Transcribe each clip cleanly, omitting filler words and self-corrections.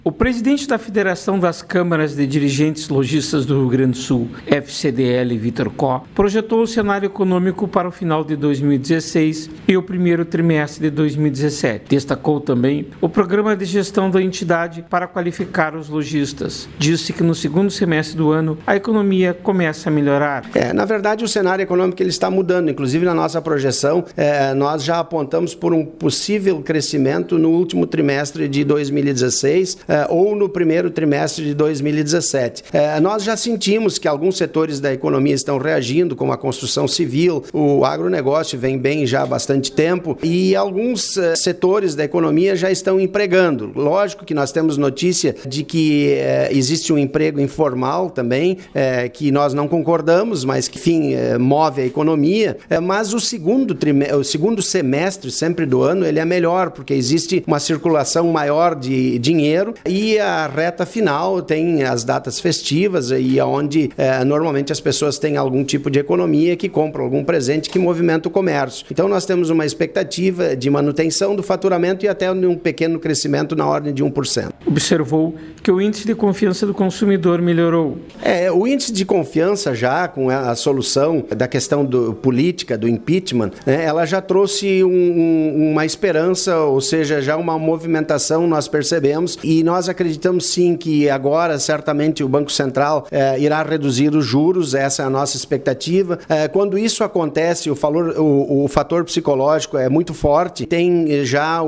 O presidente da Federação das Câmaras de Dirigentes Lojistas do Rio Grande do Sul, FCDL, Vitor Có, projetou o cenário econômico para o final de 2016 e o primeiro trimestre de 2017. Destacou também o programa de gestão da entidade para qualificar os lojistas. Disse que no segundo semestre do ano a economia começa a melhorar. Na verdade, o cenário econômico ele está mudando. Inclusive, na nossa projeção, nós já apontamos por um possível crescimento no último trimestre de 2016, ou no primeiro trimestre de 2017. Nós já sentimos que alguns setores da economia estão reagindo, como a construção civil, o agronegócio vem bem já há bastante tempo, e alguns setores da economia já estão empregando. Lógico que nós temos notícia de que existe um emprego informal também, que nós não concordamos, mas que, enfim, move a economia, mas o segundo semestre sempre do ano, ele é melhor, porque existe uma circulação maior de dinheiro, e a reta final tem as datas festivas e onde normalmente as pessoas têm algum tipo de economia que compram algum presente que movimenta o comércio. Então nós temos uma expectativa de manutenção do faturamento e até um pequeno crescimento na ordem de 1%. Observou que o índice de confiança do consumidor melhorou. O índice de confiança já com a solução da questão política, do impeachment, ela já trouxe uma esperança, ou seja, já uma movimentação nós percebemos, e nós acreditamos sim que agora certamente o Banco Central irá reduzir os juros, essa é a nossa expectativa. Quando isso acontece, o fator psicológico é muito forte, tem já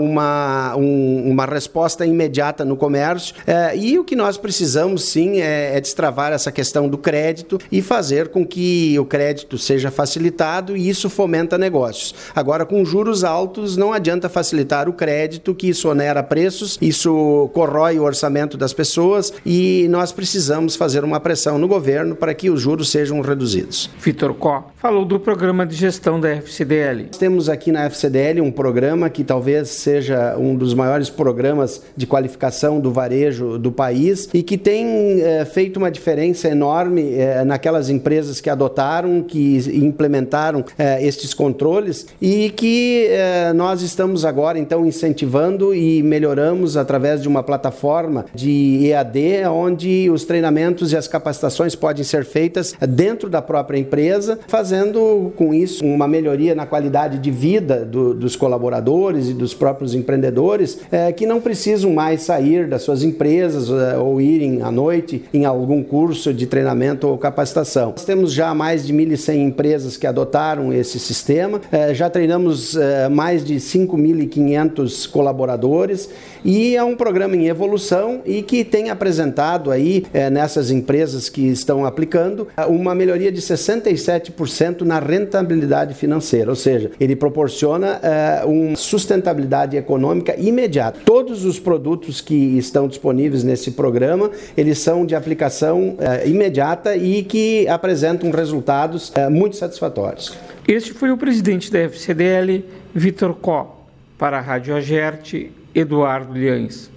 uma resposta imediata no comércio, e o que nós precisamos sim é destravar essa questão do crédito e fazer com que o crédito seja facilitado, e isso fomenta negócios. Agora, com juros altos, não adianta facilitar o crédito, que isso onera preços, isso corrói o orçamento das pessoas, e nós precisamos fazer uma pressão no governo para que os juros sejam reduzidos. Vitor Có falou do programa de gestão da FCDL. Nós temos aqui na FCDL um programa que talvez seja um dos maiores programas de qualificação do varejo do país e que tem feito uma diferença enorme naquelas empresas que adotaram, que implementaram estes controles, e que nós estamos agora então incentivando e melhoramos através de uma plataforma de EAD, onde os treinamentos e as capacitações podem ser feitas dentro da própria empresa, fazendo com isso uma melhoria na qualidade de vida dos colaboradores e dos próprios empreendedores, que não precisam mais sair das suas empresas ou irem à noite em algum curso de treinamento ou capacitação. Nós temos já mais de 1.100 empresas que adotaram esse sistema, já treinamos mais de 5.500 colaboradores, e é um programa em evolução e que tem apresentado aí, nessas empresas que estão aplicando, uma melhoria de 67% na rentabilidade financeira, ou seja, ele proporciona uma sustentabilidade econômica imediata. Todos os produtos que estão disponíveis nesse programa, eles são de aplicação imediata e que apresentam resultados muito satisfatórios. Este foi o presidente da FCDL, Vitor Có. Para a Rádio Agerte, Eduardo Liães.